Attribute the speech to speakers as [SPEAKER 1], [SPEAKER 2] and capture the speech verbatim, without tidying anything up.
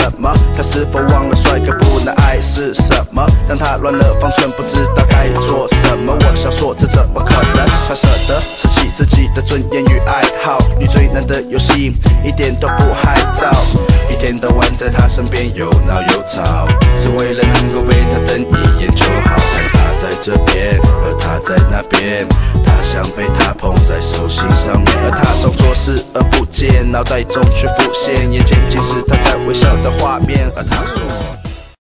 [SPEAKER 1] 么？他是否忘了帅哥不能爱是什么？让他乱了方寸，不知道该做什么。我想说，这怎么可能？他舍得舍弃自己的尊严与爱好，女追男的游戏一点都不害臊，一天到晚在他身边又闹又吵，只为了能够被他瞪一眼就好。看他在这边，而他在那边，他想被他捧在手心上面，而他装作视而不见，脑袋中却浮现眼前尽是他在微笑的画面，而他说。